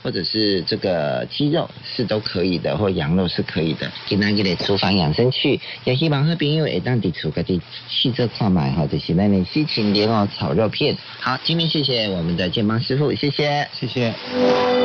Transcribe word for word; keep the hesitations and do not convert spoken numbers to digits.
或者是这个鸡肉是都可以的，或羊肉是可以的。今天这个厨房养生区，也希望好朋友会当地厨家己试着看卖哈，就是咱的西芹莲藕炒肉片。好，今天谢谢我们的建邦师傅，谢谢， 谢谢。